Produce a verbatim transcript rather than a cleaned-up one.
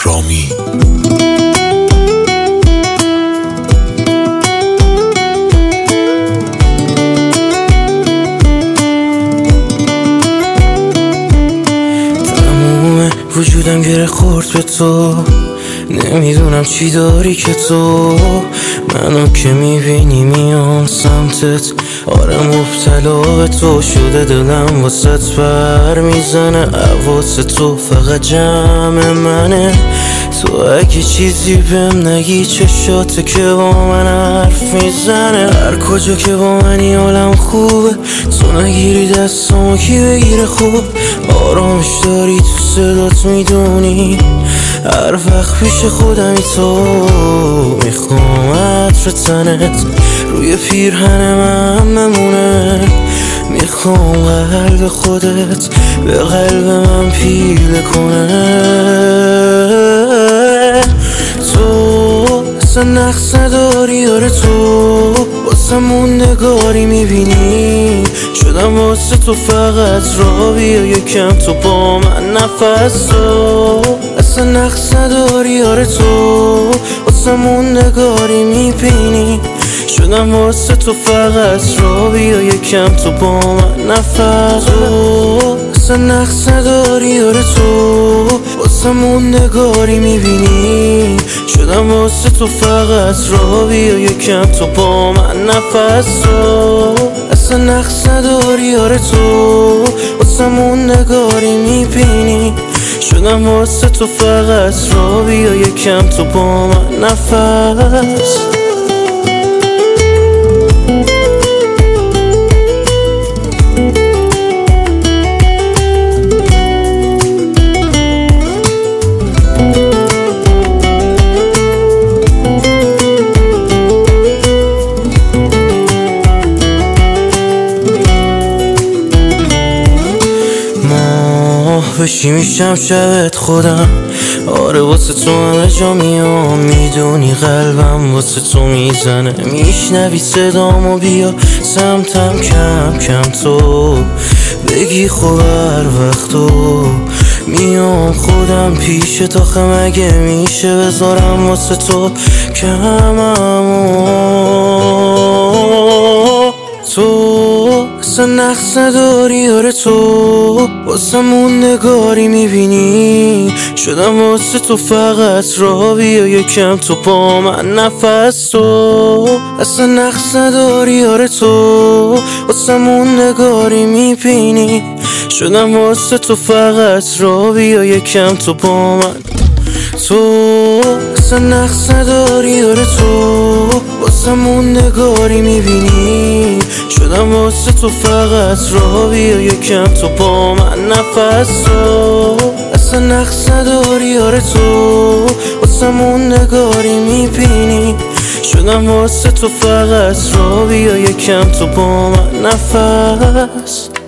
رامی تموم وجودم گره خورد به تو، نمیدونم چی داری که تو منو که میبینی میام سمتت. آره مبتلا به تو شده دلم واسط بر میزنه، حواس تو فقط جمع منه. تو اگه چیزی بهم نگی چشاته که با من حرف میزنه. هر کجا که با منی حالم خوبه، تو نگیری دستامو کی بگیره خوب. آرامش داری تو صدات میدونی، هر وقت پیش خودمی تو میخوام عطر تنت روی پیرهن من بمونه. میخوام قلب خودت به قلب من پیله کنه. تو اصلا نقص نداری، آره تو واسه موندگاری میبینی. شدم واسه تو فقط را بیا یکم تو با من نفس. تو اصلا نقص نداری، آره تو واسه موندگاری میبینی. شدم واسه تو فقط را بیا یکم تو با من نفس. تو اصلا نقص نداری، آره تو واسه موندگاری میبینی. شدم واسه تو فقط را بیا یکم تو با من نفس. تو اصلا نقص نداری، آره تو واسه موندگاری میبینی. شدم واسه تو فقط را بیا یکم تو با من نفس. بشی میشم شبت خودم، آره واسه تو همه جا میام. میدونی قلبم واسه تو میزنه، میشنوی صدامو بیا سمتم کم کم. تو بگی خب هر وقتو میام خودم پیشت. آخه مگه میشه بذارم واسه تو کممو. تو اصلا نقص نداری، آره تو واسه موندگاری میبینی. شدم واسه تو فقط را بیا یکم تو با من نفس. تو اصلا نقص نداری، آره تو واسه موندگاری میبینی. شدم واسه تو فقط را بیا یکم تو با من. تو اصلا نقص نداری، آره تو واسه موندگاری میبینی. شدم واسه تو فقط را بیا یکم تو با من نفس. تو اصلا نقص نداری، آره تو واسه موندگاری میبینی. شدم واسه تو فقط را بیا یکم تو با من نفس.